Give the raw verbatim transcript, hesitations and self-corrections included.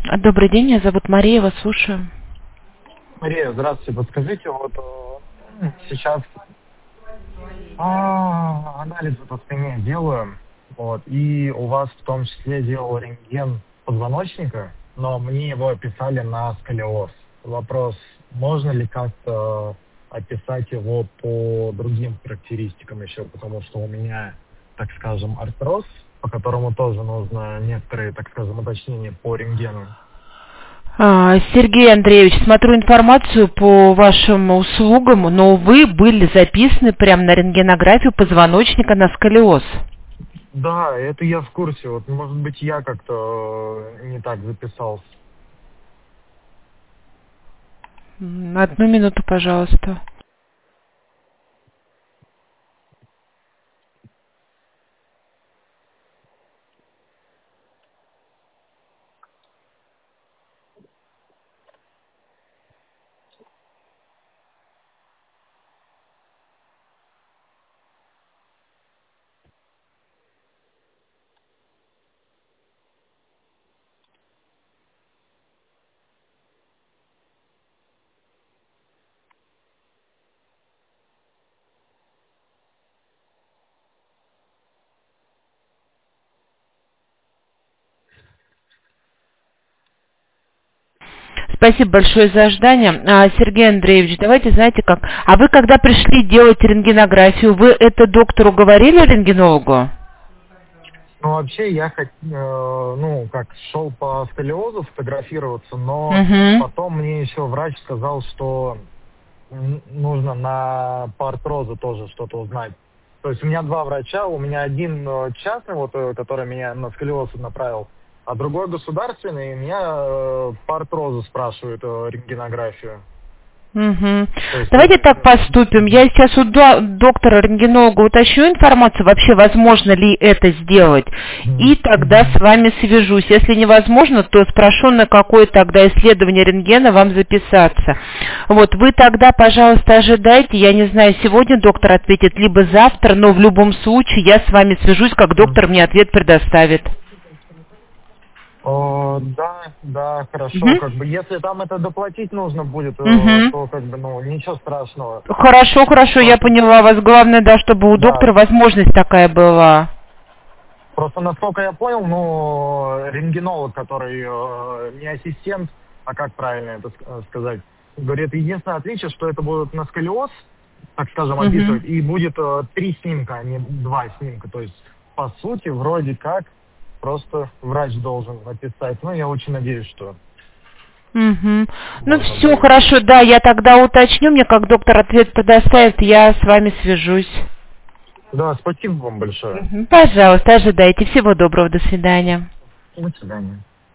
Добрый день, меня зовут Мария, вас слушаю. Мария, здравствуйте. Подскажите, вот э, сейчас а, анализы по спине делаю, вот, и у вас в том числе делал рентген позвоночника, но мне его описали на сколиоз. Вопрос, можно ли как-то описать его по другим характеристикам еще, потому что у меня, так скажем, артроз, по которому тоже нужно некоторые, так скажем, уточнения по рентгену. А, Сергей Андреевич, смотрю информацию по вашим услугам, но вы были записаны прямо на рентгенографию позвоночника на сколиоз. Да, это я в курсе. Вот, может быть, я как-то э, не так записался. М, Одну минуту, пожалуйста. Спасибо большое за ожидание. А, Сергей Андреевич, давайте, знаете как, а вы когда пришли делать рентгенографию, вы это доктору говорили, рентгенологу? Ну, вообще, я хот- э, ну, как шел по сколиозу фотографироваться, но Угу. потом мне еще врач сказал, что м, нужно на по артрозу тоже что-то узнать. То есть у меня два врача, у меня один э, частный, вот, э, который меня на сколиоз направил, а другой государственный, и меня э, по артрозу спрашивают э, рентгенографию. Угу. То есть, Давайте э, так поступим. Я сейчас у до- доктора-рентгенолога уточню информацию, вообще возможно ли это сделать, Мгм. и тогда с вами свяжусь. Если невозможно, то спрошу, на какое тогда исследование рентгена вам записаться. Вот, вы тогда, пожалуйста, ожидайте. Я не знаю, сегодня доктор ответит, либо завтра, но в любом случае я с вами свяжусь, как доктор мне ответ предоставит. О, да, да, хорошо. Угу. Как бы, если там это доплатить нужно будет, э, Угу. то как бы, ну, ничего страшного. Хорошо, хорошо, я Просто, поняла вас. Главное, да, чтобы у да, доктора возможность такая была. просто насколько я понял, ну, рентгенолог, который э, не ассистент, а как правильно это ск- сказать, говорит, единственное отличие, что это будет на сколиоз, так скажем, Угу. описывать, и будет э, три снимка, а не два снимка. То есть, по сути, вроде как, просто врач должен написать. Ну, я очень надеюсь, что Угу. Ну можно все, будет. хорошо, да, я тогда уточню, мне как доктор ответ предоставит, я с вами свяжусь. Да, спасибо вам большое. Мгм. Пожалуйста, ожидайте. Всего доброго, до свидания. До свидания.